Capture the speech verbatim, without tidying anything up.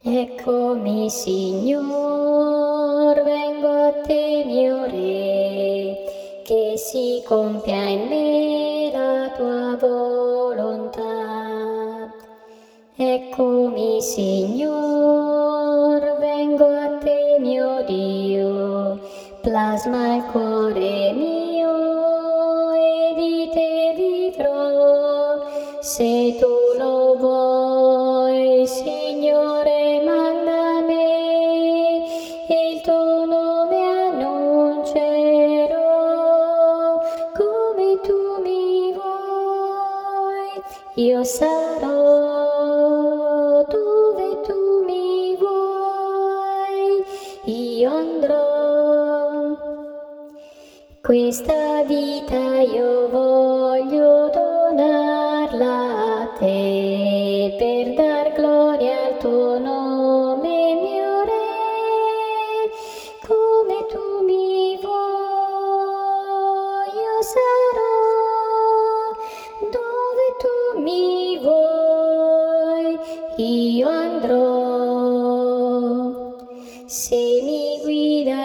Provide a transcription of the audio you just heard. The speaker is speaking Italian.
Eccomi, Signor, vengo a te, mio Re, che si compia in me la tua volontà. Eccomi, Signor, vengo a te, mio Dio, plasma il cuore mio e di te vivrò, se tu lo vuoi, Signore, manda a me, il tuo nome annuncerò, come tu mi vuoi, io sarò dove tu mi vuoi, io andrò. Questa vita io voglio donarla a te, per dar gloria al tuo nome, mio Re, come tu mi vuoi, io sarò dove tu mi vuoi, io andrò. Se mi guida